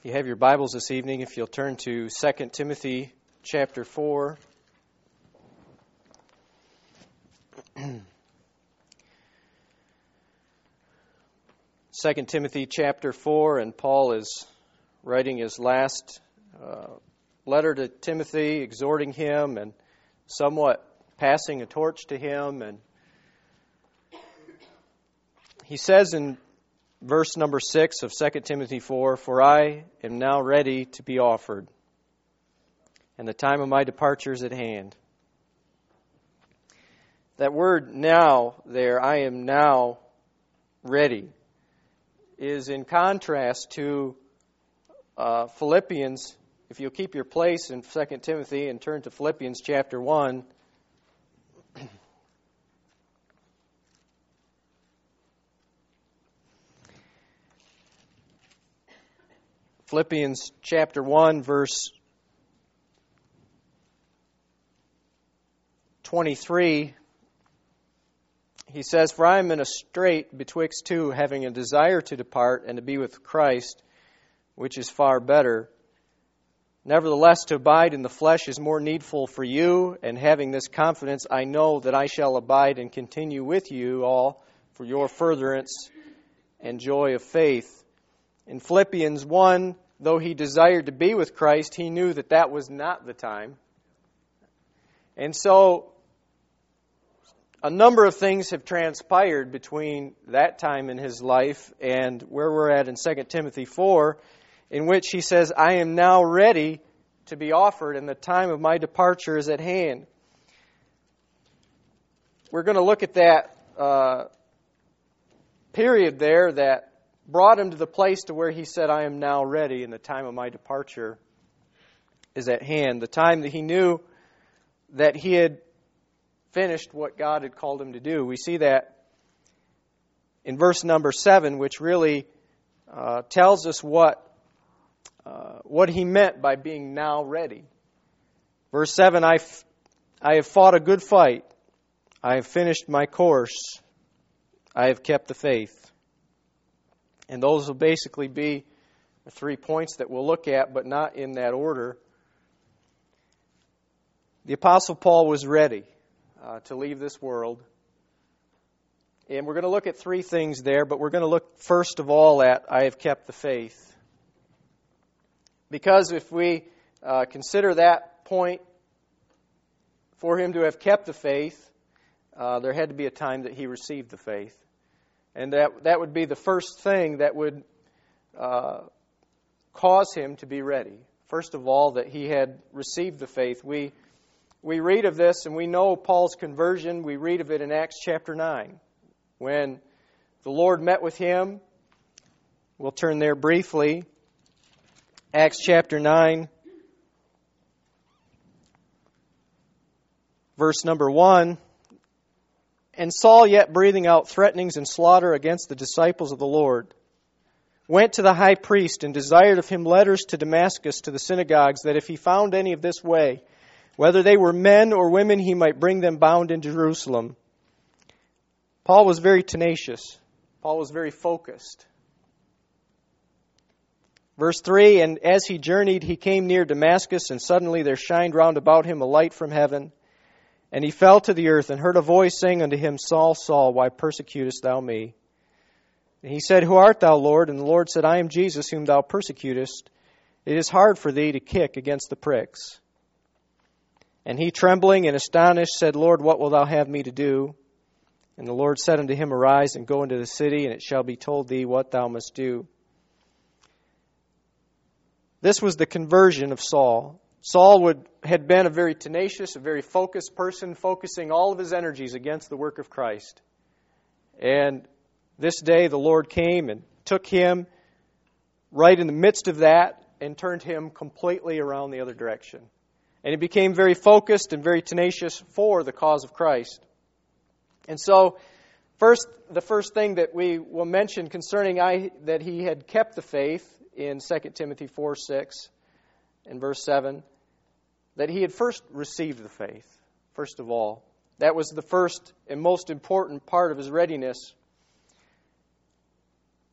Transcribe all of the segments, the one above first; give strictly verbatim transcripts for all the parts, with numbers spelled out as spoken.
If you have your Bibles this evening, if you'll turn to Second Timothy chapter four. Second Timothy chapter four, and Paul is writing his last uh, letter to Timothy, exhorting him and somewhat passing a torch to him. And he says in verse number six of Second Timothy four, "For I am now ready to be offered, and the time of my departure is at hand." That word "now" there, "I am now ready," is in contrast to uh, Philippians. If you'll keep your place in Second Timothy and turn to Philippians chapter one, Philippians chapter one, verse twenty-three, he says, "For I am in a strait betwixt two, having a desire to depart and to be with Christ, which is far better. Nevertheless, to abide in the flesh is more needful for you, and having this confidence, I know that I shall abide and continue with you all for your furtherance and joy of faith." In Philippians one, though he desired to be with Christ, he knew that that was not the time. And so, a number of things have transpired between that time in his life and where we're at in Second Timothy four, in which he says, "I am now ready to be offered, and the time of my departure is at hand." We're going to look at that uh, period there that brought him to the place to where he said, "I am now ready, and the time of my departure is at hand." The time that he knew that he had finished what God had called him to do. We see that in verse number seven, which really uh, tells us what uh, what he meant by being now ready. Verse seven, I, f- I have fought a good fight. I have finished my course. I have kept the faith." And those will basically be the three points that we'll look at, but not in that order. The Apostle Paul was ready uh, to leave this world. And we're going to look at three things there, but we're going to look first of all at "I have kept the faith." Because if we uh, consider that point, for him to have kept the faith, uh, there had to be a time that he received the faith. And that that would be the first thing that would uh, cause him to be ready. First of all, that he had received the faith. We we read of this, and we know Paul's conversion. We read of it in Acts chapter nine. When the Lord met with him, we'll turn there briefly. Acts chapter nine, verse number one. "And Saul, yet breathing out threatenings and slaughter against the disciples of the Lord, went to the high priest and desired of him letters to Damascus to the synagogues, that if he found any of this way, whether they were men or women, he might bring them bound into Jerusalem." Paul was very tenacious. Paul was very focused. Verse three, "And as he journeyed, he came near Damascus, and suddenly there shined round about him a light from heaven. And he fell to the earth, and heard a voice saying unto him, Saul, Saul, why persecutest thou me? And he said, Who art thou, Lord? And the Lord said, I am Jesus, whom thou persecutest. It is hard for thee to kick against the pricks. And he, trembling and astonished, said, Lord, what wilt thou have me to do? And the Lord said unto him, Arise, and go into the city, and it shall be told thee what thou must do. This was the conversion of Saul. Saul would, had been a very tenacious, a very focused person, focusing all of his energies against the work of Christ. And this day the Lord came and took him right in the midst of that and turned him completely around the other direction. And he became very focused and very tenacious for the cause of Christ. And so, first, the first thing that we will mention concerning I, that he had kept the faith in Second Timothy four six and verse seven, that he had first received the faith, first of all. That was the first and most important part of his readiness.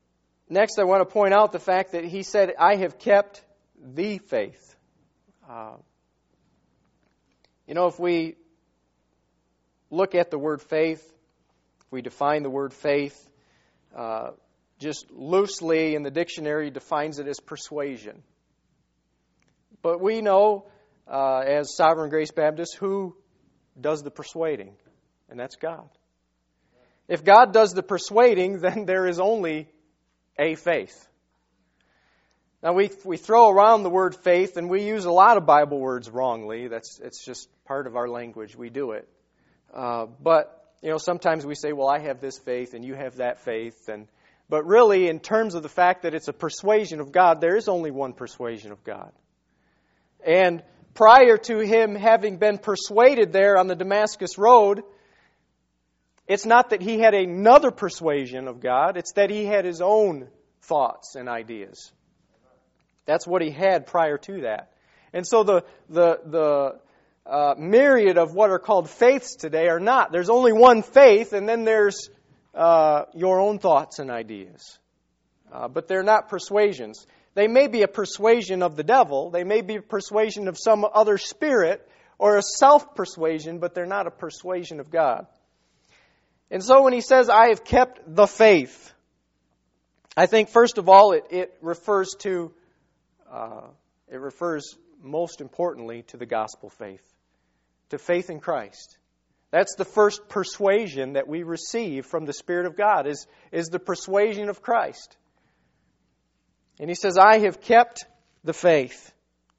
next I want to point out the fact that he said, I have kept the faith. Uh, you know, if we look at the word faith, if we define the word faith, uh, just loosely in the dictionary defines it as persuasion. But we know, uh, as Sovereign Grace Baptists, who does the persuading, and that's God. If God does the persuading, then there is only a faith. Now we we throw around the word faith, and we use a lot of Bible words wrongly. That's it's just part of our language. We do it. Uh, but you know, sometimes we say, "Well, I have this faith, and you have that faith," and but really, in terms of the fact that it's a persuasion of God, there is only one persuasion of God. And prior to him having been persuaded there on the Damascus Road, it's not that he had another persuasion of God, it's that he had his own thoughts and ideas. That's what he had prior to that. And so the the the uh, myriad of what are called faiths today are not. There's only one faith, and then there's uh, your own thoughts and ideas. Uh, but they're not persuasions. They may be a persuasion of the devil. They may be a persuasion of some other spirit or a self-persuasion, but they're not a persuasion of God. And so when he says, I have kept the faith, I think first of all it, it refers to, uh, it refers most importantly to the gospel faith, to faith in Christ. That's the first persuasion that we receive from the Spirit of God, is, is the persuasion of Christ. And he says, I have kept the faith.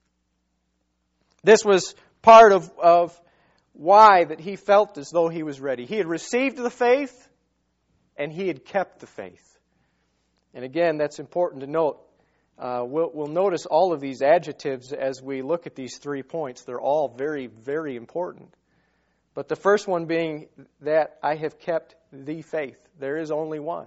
This was part of, of why that he felt as though he was ready. He had received the faith, and he had kept the faith. And again, that's important to note. Uh, we'll, we'll notice all of these adjectives as we look at these three points. They're all very, very important. But the first one being that I have kept the faith. There is only one.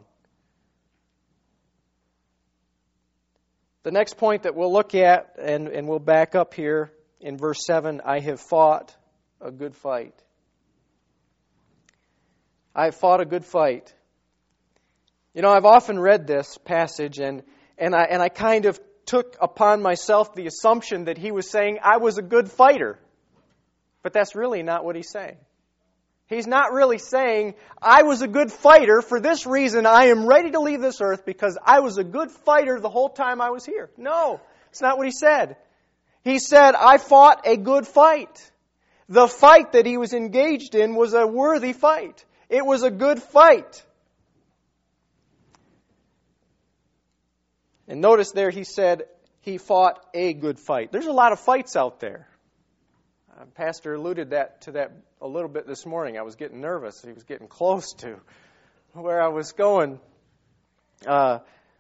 The next point that we'll look at, and, and we'll back up here in verse seven, I have fought a good fight. I have fought a good fight. You know, I've often read this passage, and, and, I, and I kind of took upon myself the assumption that he was saying, I was a good fighter. But that's really not what he's saying. He's not really saying, I was a good fighter. For this reason, I am ready to leave this earth because I was a good fighter the whole time I was here. No, it's not what he said. He said, I fought a good fight. The fight that he was engaged in was a worthy fight. It was a good fight. And notice there he said he fought a good fight. There's a lot of fights out there. Uh, Pastor alluded that to that a little bit this morning. I was getting nervous. He was getting close to where I was going. Uh,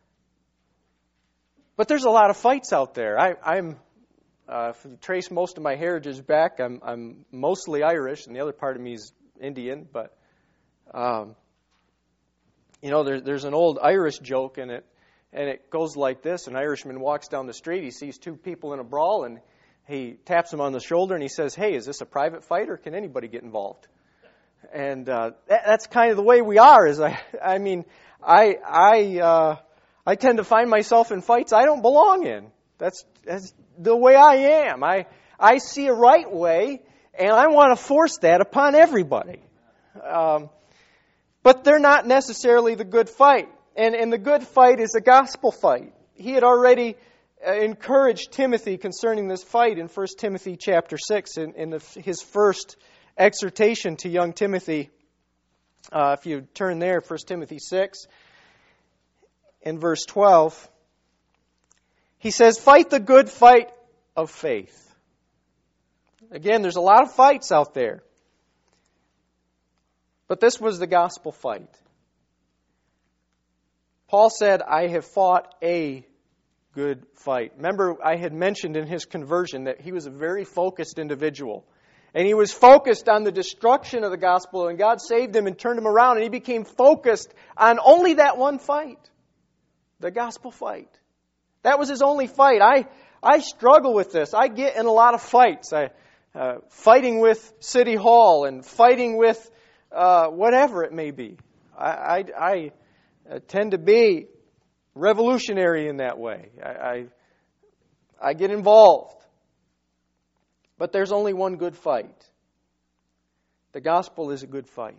but there's a lot of fights out there. I, I'm, uh, if you trace most of my heritage back, I'm, I'm mostly Irish, and the other part of me is Indian. But um, you know, there, there's an old Irish joke, and it and it goes like this: an Irishman walks down the street, he sees two people in a brawl, and he taps them on the shoulder and he says, hey, is this a private fight or can anybody get involved? And uh, that, that's kind of the way we are. Is I, I mean, I I uh, I tend to find myself in fights I don't belong in. That's, that's the way I am. I I see a right way and I want to force that upon everybody. Um, but they're not necessarily the good fight. And, and the good fight is a gospel fight. He had already encouraged Timothy concerning this fight in First Timothy chapter six, in, in the, his first exhortation to young Timothy. Uh, if you turn there, First Timothy six, in verse twelve, he says, fight the good fight of faith. Again, there's a lot of fights out there. But this was the gospel fight. Paul said, I have fought a good fight. Remember, I had mentioned in his conversion that he was a very focused individual. And he was focused on the destruction of the gospel, and God saved him and turned him around, and he became focused on only that one fight, the gospel fight. That was his only fight. I I struggle with this. I get in a lot of fights. I uh, fighting with City Hall and fighting with uh, whatever it may be. I, I, I tend to be revolutionary in that way. I, I, I get involved. But there's only one good fight. The gospel is a good fight.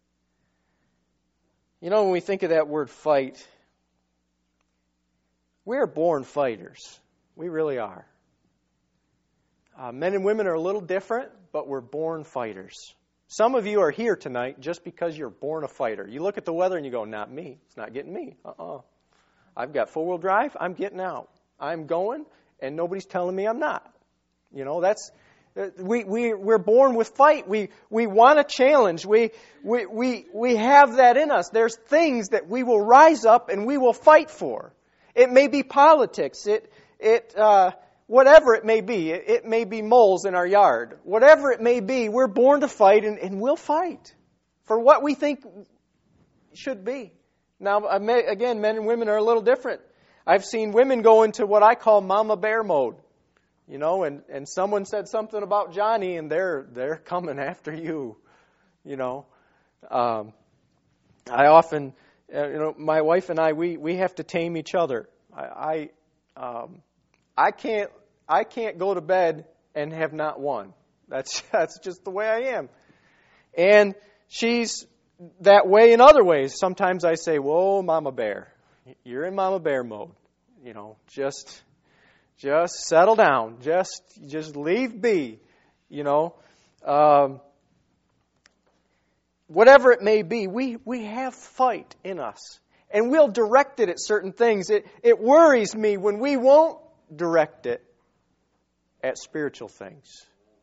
You know, when we think of that word fight, we are born fighters. We really are. Uh, men and women are a little different, but we're born fighters. Some of you are here tonight just because you're born a fighter. You look at the weather and you go, not me. It's not getting me. Uh-uh. I've got four-wheel drive. I'm getting out. I'm going, and nobody's telling me I'm not. You know, that's... We, we, we're born with fight. We, we want a challenge. We, we, we, we have that in us. There's things that we will rise up and we will fight for. It may be politics. It, it, uh, whatever it may be. It, it may be moles in our yard. Whatever it may be, we're born to fight, and, and we'll fight for what we think should be. Now, again, men and women are a little different. I've seen women go into what I call mama bear mode. You know, and, and someone said something about Johnny, and they're they're coming after you. You know, um, I often, uh, you know, my wife and I, we, we have to tame each other. I I, um, I can't I can't go to bed and have not won. That's that's just the way I am. And she's that way in other ways. Sometimes I say, "Whoa, Mama Bear, you're in Mama Bear mode." You know, just. Just settle down. Just just leave be. You know. Um, whatever it may be, we, we have fight in us. And we'll direct it at certain things. It, it worries me when we won't direct it at spiritual things.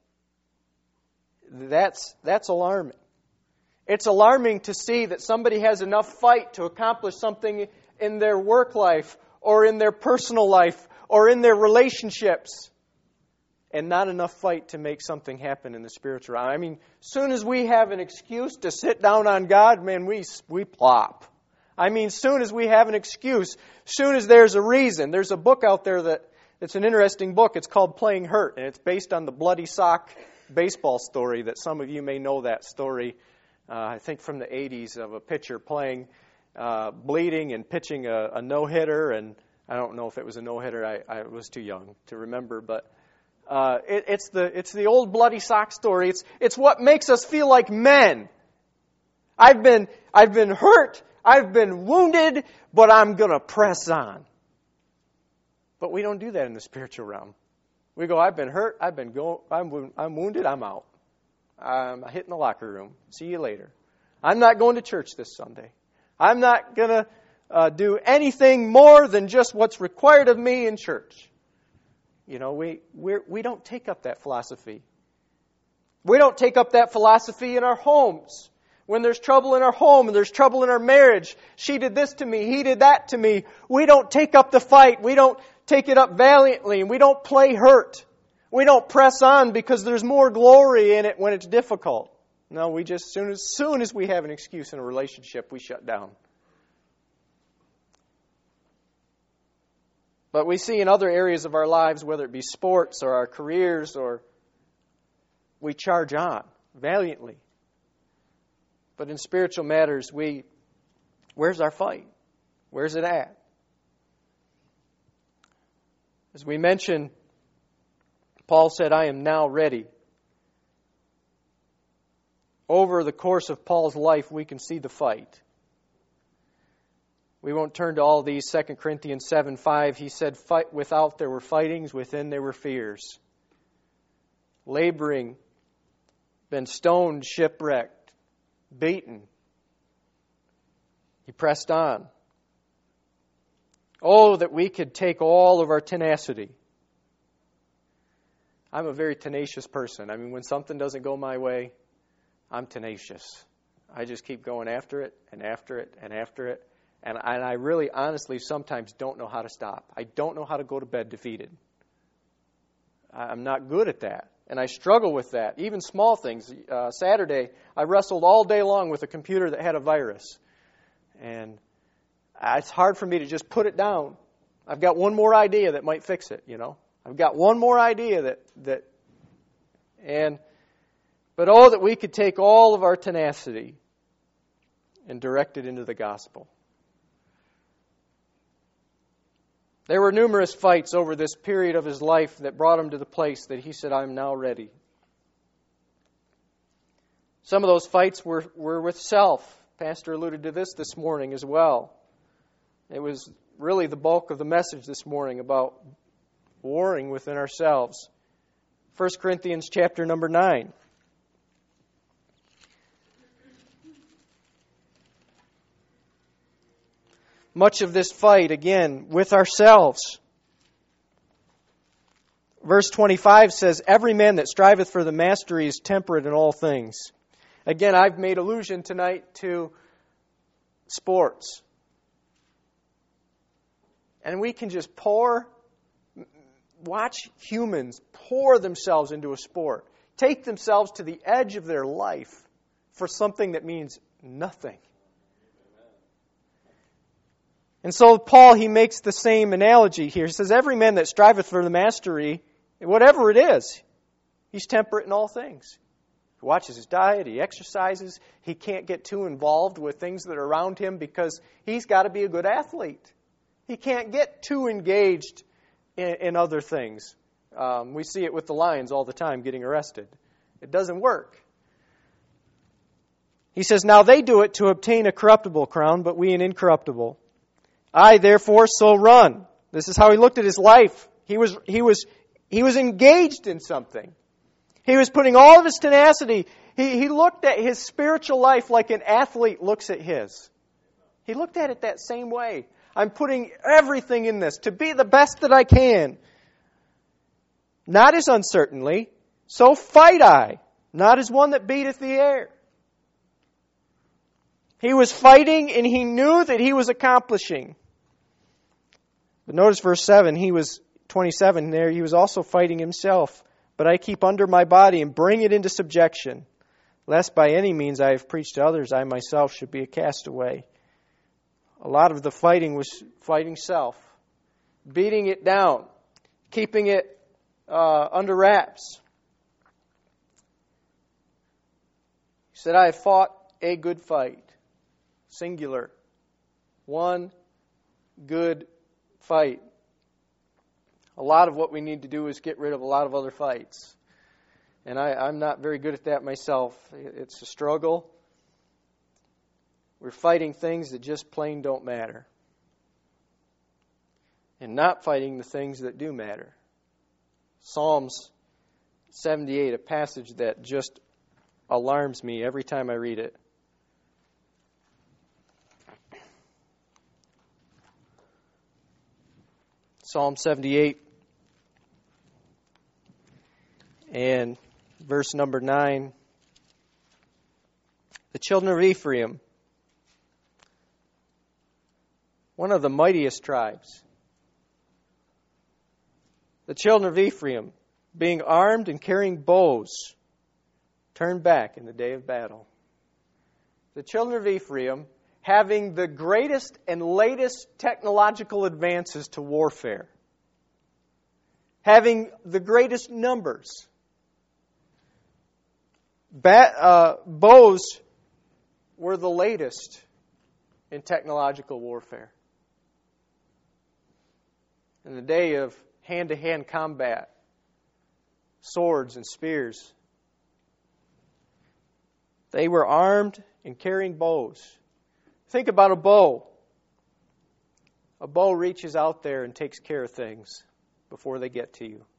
That's, that's alarming. It's alarming to see that somebody has enough fight to accomplish something in their work life or in their personal life or in their relationships, and not enough fight to make something happen in the spiritual realm. I mean, soon as we have an excuse to sit down on God, man, we we plop. I mean, soon as we have an excuse, soon as there's a reason. There's a book out there that it's an interesting book. It's called Playing Hurt, and it's based on the Bloody Sock baseball story that some of you may know that story, uh, I think from the eighties, of a pitcher playing, uh, bleeding and pitching a, a no-hitter, and I don't know if it was a no-hitter. I, I was too young to remember, but uh, it, it's the it's the old bloody sock story. It's it's what makes us feel like men. I've been I've been hurt. I've been wounded, but I'm gonna press on. But we don't do that in the spiritual realm. We go, I've been hurt. I've been go. I'm I'm wounded. I'm out. I'm hitting the locker room. See you later. I'm not going to church this Sunday. I'm not gonna. Uh, do anything more than just what's required of me in church. You know, we we're, we don't take up that philosophy. We don't take up that philosophy in our homes. When there's trouble in our home and there's trouble in our marriage, she did this to me, he did that to me. We don't take up the fight. We don't take it up valiantly. And we don't play hurt. We don't press on because there's more glory in it when it's difficult. No, we just, soon as soon as we have an excuse in a relationship, we shut down. But we see in other areas of our lives, whether it be sports or our careers, or we charge on valiantly. But in spiritual matters, we, where's our fight? Where's it at? As we mentioned, Paul said, I am now ready. Over the course of Paul's life, we can see the fight. We won't turn to all these. Second Corinthians seven five, he said, "Fight without there were fightings, within there were fears." Laboring, been stoned, shipwrecked, beaten. He pressed on. Oh, that we could take all of our tenacity. I'm a very tenacious person. I mean, when something doesn't go my way, I'm tenacious. I just keep going after it and after it and after it. And I, and I really, honestly, sometimes don't know how to stop. I don't know how to go to bed defeated. I'm not good at that. And I struggle with that. Even small things. Uh, Saturday, I wrestled all day long with a computer that had a virus. And it's hard for me to just put it down. I've got one more idea that might fix it, you know. I've got one more idea that, that and, but oh, that we could take all of our tenacity and direct it into the gospel. There were numerous fights over this period of his life that brought him to the place that he said, I'm now ready. Some of those fights were, were with self. Pastor alluded to this this morning as well. It was really the bulk of the message this morning about warring within ourselves. First Corinthians chapter number nine. Much of this fight, again, with ourselves. Verse twenty-five says, every man that striveth for the mastery is temperate in all things. Again, I've made allusion tonight to sports. And we can just pour, watch humans pour themselves into a sport. Take themselves to the edge of their life for something that means nothing. And so Paul, he makes the same analogy here. He says, every man that striveth for the mastery, whatever it is, he's temperate in all things. He watches his diet, he exercises, he can't get too involved with things that are around him because he's got to be a good athlete. He can't get too engaged in, in other things. Um, we see it with the Lions all the time getting arrested. It doesn't work. He says, now they do it to obtain a corruptible crown, but we an incorruptible. I, therefore, so run. This is how he looked at his life. He was, he was, he was engaged in something. He was putting all of his tenacity. He, he looked at his spiritual life like an athlete looks at his. He looked at it that same way. I'm putting everything in this to be the best that I can. Not as uncertainly, so fight I, not as one that beateth the air. He was fighting and he knew that he was accomplishing. But notice verse seven, he was twenty-seven there, he was also fighting himself. But I keep under my body and bring it into subjection, lest by any means I have preached to others, I myself should be a castaway. A lot of the fighting was fighting self, beating it down, keeping it uh, under wraps. He said, I have fought a good fight. Singular. One good fight. A lot of what we need to do is get rid of a lot of other fights. And I, I'm not very good at that myself. It's a struggle. We're fighting things that just plain don't matter. And not fighting the things that do matter. Psalms seventy-eight, a passage that just alarms me every time I read it. Psalm seventy-eight and verse number nine. The children of Ephraim, one of the mightiest tribes. The children of Ephraim, being armed and carrying bows, turned back in the day of battle. The children of Ephraim, having the greatest and latest technological advances to warfare, having the greatest numbers. Bat, uh, bows were the latest in technological warfare. In the day of hand-to-hand combat, swords and spears, they were armed and carrying bows. Think about a bow. A bow reaches out there and takes care of things before they get to you.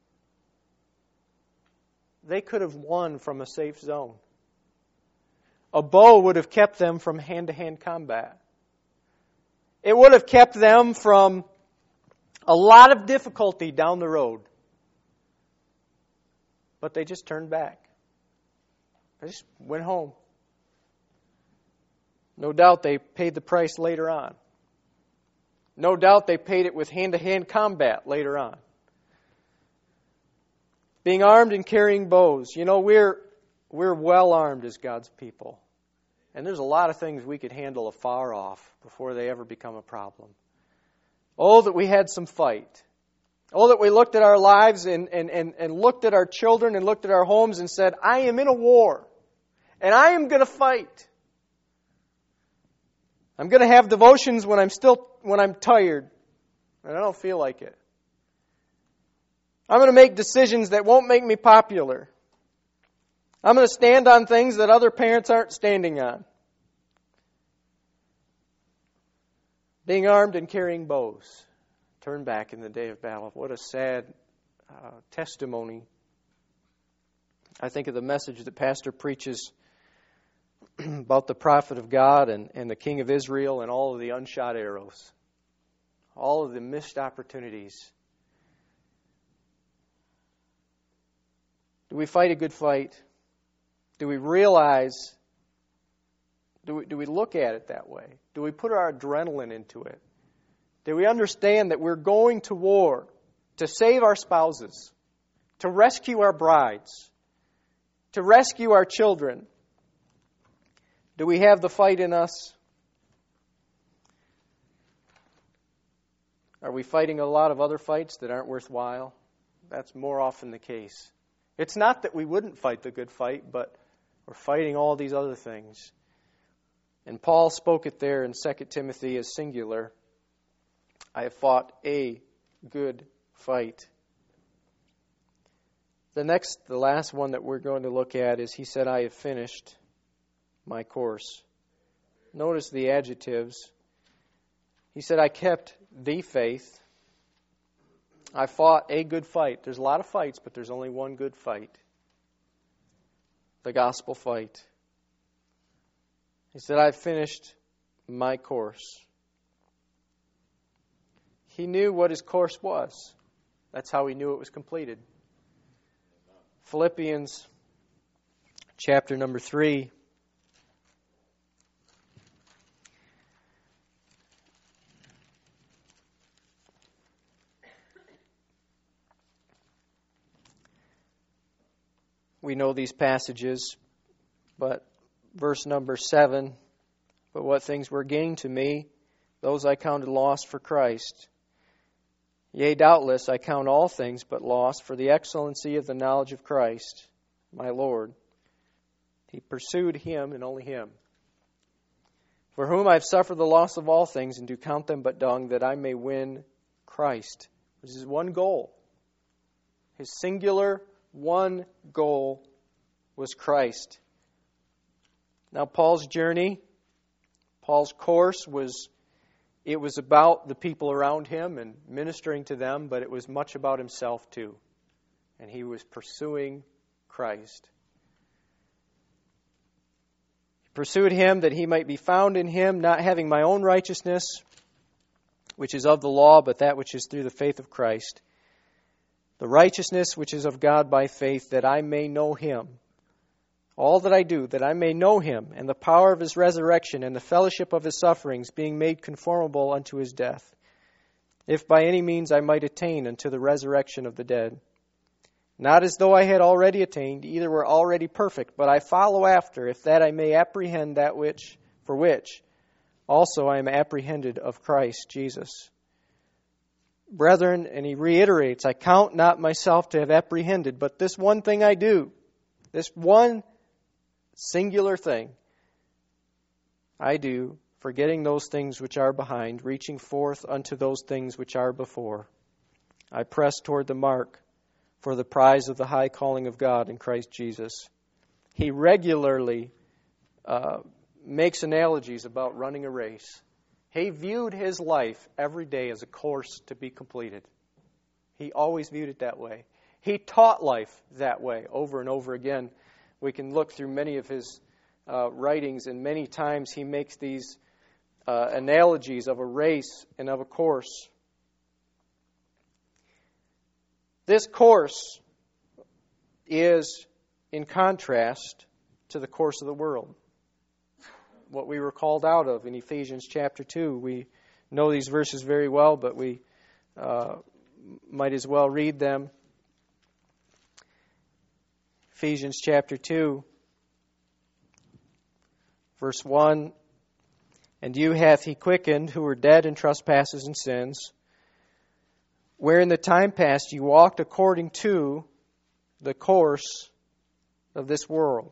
They could have won from a safe zone. A bow would have kept them from hand-to-hand combat. It would have kept them from a lot of difficulty down the road. But they just turned back. They just went home. No doubt they paid the price later on. No doubt they paid it with hand-to-hand combat later on. Being armed and carrying bows. You know, we're we're well armed as God's people. And there's a lot of things we could handle afar off before they ever become a problem. Oh, that we had some fight. Oh, that we looked at our lives and, and, and, and looked at our children and looked at our homes and said, I am in a war. And I am going to fight. I'm going to have devotions when I'm still when I'm tired. and I don't feel like it. I'm going to make decisions that won't make me popular. I'm going to stand on things that other parents aren't standing on. Being armed and carrying bows. Turn back in the day of battle. What a sad uh, testimony. I think of the message that Pastor preaches about the prophet of God and, and the king of Israel and all of the unshot arrows. All of the missed opportunities. Do we fight a good fight? Do we realize, do we, do we look at it that way? Do we put our adrenaline into it? Do we understand that we're going to war to save our spouses, to rescue our brides, to rescue our children? Do we have the fight in us? Are we fighting a lot of other fights that aren't worthwhile? That's more often the case. It's not that we wouldn't fight the good fight, but we're fighting all these other things. And Paul spoke it there in Second Timothy as singular. I have fought a good fight. The next, the last one that we're going to look at is he said, I have finished my course. Notice the adjectives. He said, I kept the faith. I fought a good fight. There's a lot of fights, but there's only one good fight. The gospel fight. He said, I've finished my course. He knew what his course was. That's how he knew it was completed. Philippians chapter number three. We know these passages, but verse number seven, but what things were gained to me, those I counted loss for Christ. Yea, doubtless I count all things but loss for the excellency of the knowledge of Christ, my Lord. He pursued Him and only Him. For whom I have suffered the loss of all things, and do count them but dung, that I may win Christ. This is one goal. His singular one goal was Christ. Now, Paul's journey, Paul's course was, it was about the people around him and ministering to them, but it was much about himself too. And he was pursuing Christ. He pursued Him that He might be found in Him, not having my own righteousness, which is of the law, but that which is through the faith of Christ. The righteousness which is of God by faith, that I may know Him. All that I do, that I may know Him, and the power of His resurrection, and the fellowship of His sufferings, being made conformable unto His death, if by any means I might attain unto the resurrection of the dead. Not as though I had already attained, either were already perfect, but I follow after, if that I may apprehend that which, for which also I am apprehended of Christ Jesus. Brethren, and he reiterates, I count not myself to have apprehended, but this one thing I do, this one singular thing I do, forgetting those things which are behind, reaching forth unto those things which are before. I press toward the mark for the prize of the high calling of God in Christ Jesus. He regularly uh, makes analogies about running a race. He viewed his life every day as a course to be completed. He always viewed it that way. He taught life that way over and over again. We can look through many of his uh, writings, and many times he makes these uh, analogies of a race and of a course. This course is in contrast to the course of the world. What we were called out of in Ephesians chapter two. We know these verses very well, but we uh, might as well read them. Ephesians chapter two, verse one. And you hath He quickened, who were dead in trespasses and sins, where in the time past you walked according to the course of this world.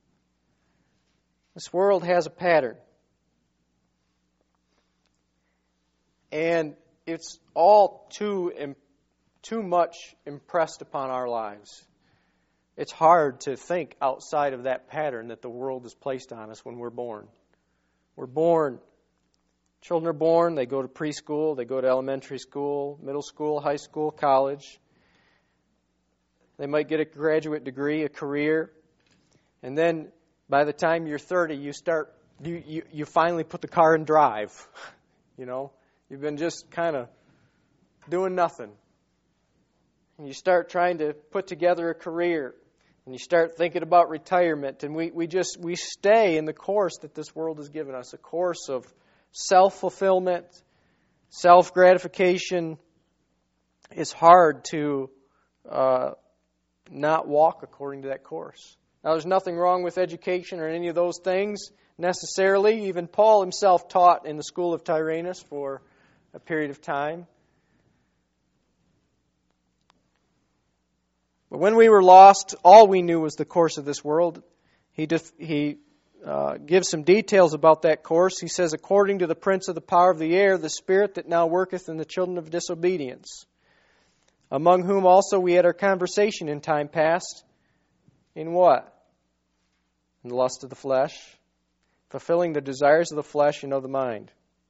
This world has a pattern. And it's all too too much impressed upon our lives. It's hard to think outside of that pattern that the world has placed on us when we're born. We're born. Children are born. They go to preschool. They go to elementary school, middle school, high school, college. They might get a graduate degree, a career. And then by the time you're thirty, you start, you, you, you finally put the car in drive. You know, you've been just kind of doing nothing. And you start trying to put together a career. And you start thinking about retirement. And we, we just, we stay in the course that this world has given us, a course of self-fulfillment, self-gratification. It's hard to uh, not walk according to that course. Now, there's nothing wrong with education or any of those things necessarily. Even Paul himself taught in the school of Tyrannus for a period of time. But when we were lost, all we knew was the course of this world. He def- he uh, gives some details about that course. He says, according to the prince of the power of the air, the spirit that now worketh in the children of disobedience, among whom also we had our conversation in time past. In what? In the lust of the flesh, fulfilling the desires of the flesh and of the mind.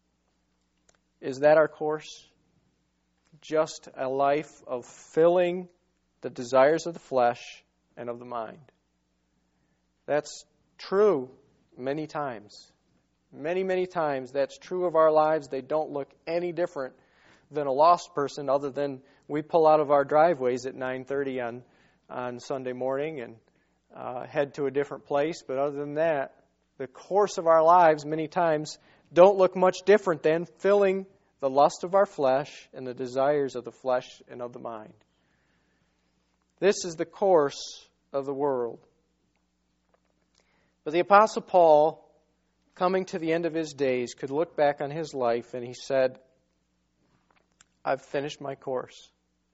Is that our course? Just a life of filling the desires of the flesh and of the mind. That's true many times. Many, many times that's true of our lives. They don't look any different than a lost person, other than we pull out of our driveways at nine thirty on, on Sunday morning and uh, head to a different place. But other than that, the course of our lives many times don't look much different than filling the lust of our flesh and the desires of the flesh and of the mind. This is the course of the world. But the Apostle Paul, coming to the end of his days, could look back on his life and he said, I've finished my course.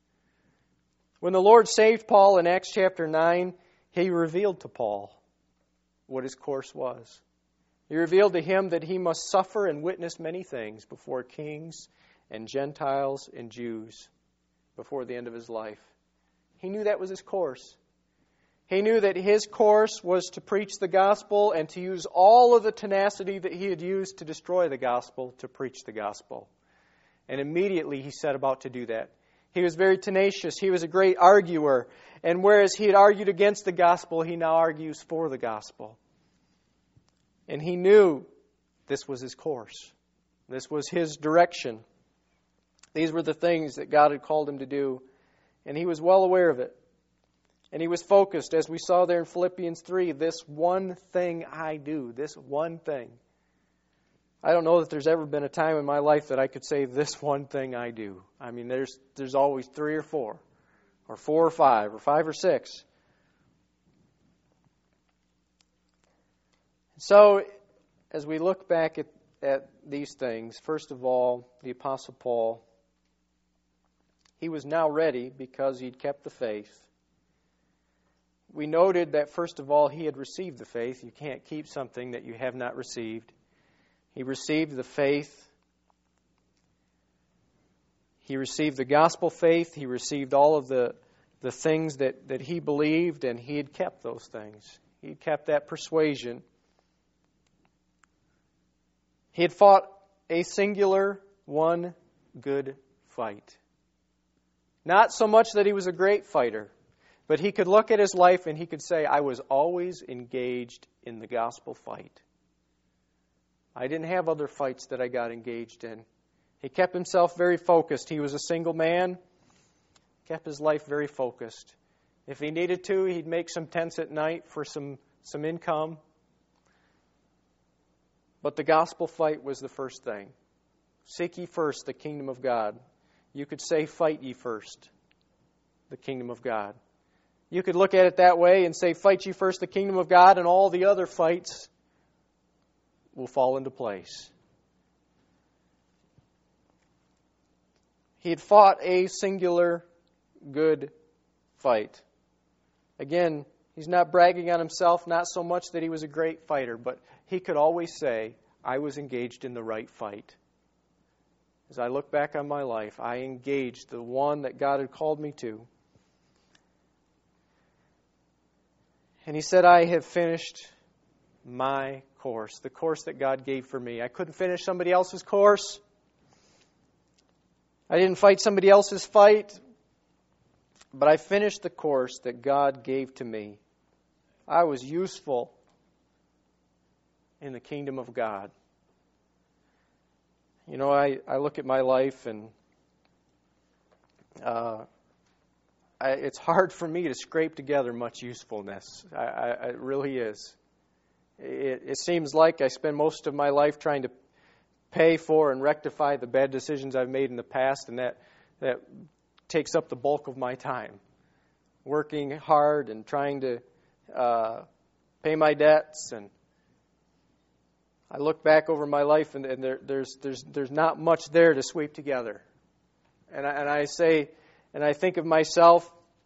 When the Lord saved Paul in Acts chapter nine, He revealed to Paul what his course was. He revealed to him that he must suffer and witness many things before kings and Gentiles and Jews before the end of his life. He knew that was his course. He knew that his course was to preach the gospel and to use all of the tenacity that he had used to destroy the gospel to preach the gospel. And immediately he set about to do that. He was very tenacious. He was a great arguer. And whereas he had argued against the gospel, he now argues for the gospel. And he knew this was his course. This was his direction. These were the things that God had called him to do. And he was well aware of it. And he was focused, as we saw there in Philippians three, this one thing I do, this one thing. I don't know that there's ever been a time in my life that I could say this one thing I do. I mean, there's there's always three or four, or four or five, or five or six. So, as we look back at, at these things, first of all, the Apostle Paul, he was now ready because he'd kept the faith. We noted that, first of all, he had received the faith. You can't keep something that you have not received. He received the faith. He received the gospel faith. He received all of the, the things that, that he believed, and he had kept those things. He had kept that persuasion. He had fought a singular, one good fight. Not so much that he was a great fighter, but he could look at his life and he could say, I was always engaged in the gospel fight. I didn't have other fights that I got engaged in. He kept himself very focused. He was a single man, kept his life very focused. If he needed to, he'd make some tents at night for some, some income. But the gospel fight was the first thing. Seek ye first the kingdom of God. You could say, fight ye first the kingdom of God. You could look at it that way and say, fight ye first the kingdom of God, and all the other fights will fall into place. He had fought a singular good fight. Again, he's not bragging on himself, not so much that he was a great fighter, but he could always say, I was engaged in the right fight. as I look back on my life, I engaged the one that God had called me to. And he said, I have finished my course, the course that God gave for me. I couldn't finish somebody else's course. I didn't fight somebody else's fight, but I finished the course that God gave to me. I was useful in the kingdom of God. You know, I, I look at my life and uh, I, it's hard for me to scrape together much usefulness. I, I, it really is. It, it seems like I spend most of my life trying to pay for and rectify the bad decisions I've made in the past, and that that takes up the bulk of my time. Working hard and trying to uh, pay my debts, and I look back over my life, and, and there, there's there's there's not much there to sweep together. And I, and I say, and I think of myself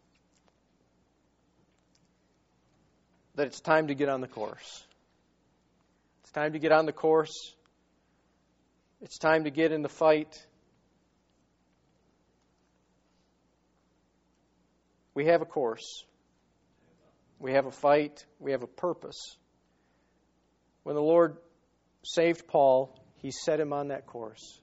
that it's time to get on the course. It's time to get on the course. It's time to get in the fight. We have a course. We have a fight. We have a purpose. When the Lord saved Paul, He set him on that course.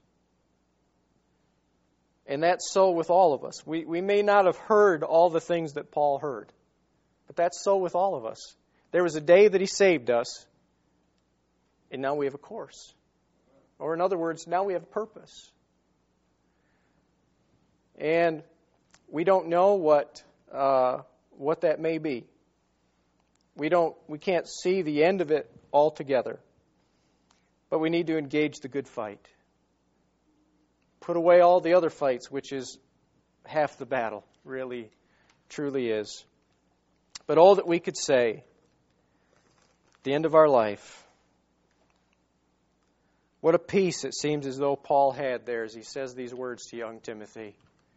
And that's so with all of us. We, we may not have heard all the things that Paul heard, but that's so with all of us. There was a day that He saved us, and now we have a course. Or in other words, now we have a purpose. And we don't know what uh, what that may be. We don't. We can't see the end of it altogether. But we need to engage the good fight. Put away all the other fights, which is half the battle, really, truly is. But all that we could say at the end of our life, what a peace it seems as though Paul had there as he says these words to young Timothy.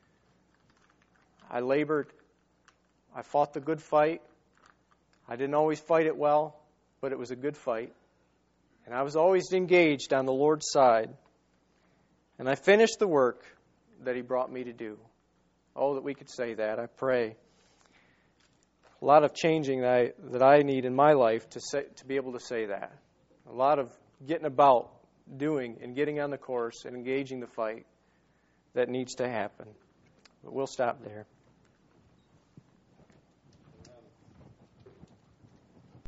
I labored. I fought the good fight. I didn't always fight it well, but it was a good fight. And I was always engaged on the Lord's side. And I finished the work that He brought me to do. Oh, that we could say that. I pray. A lot of changing that I, that I need in my life to say, to be able to say that. A lot of getting about, doing, and getting on the course and engaging the fight that needs to happen. But we'll stop there.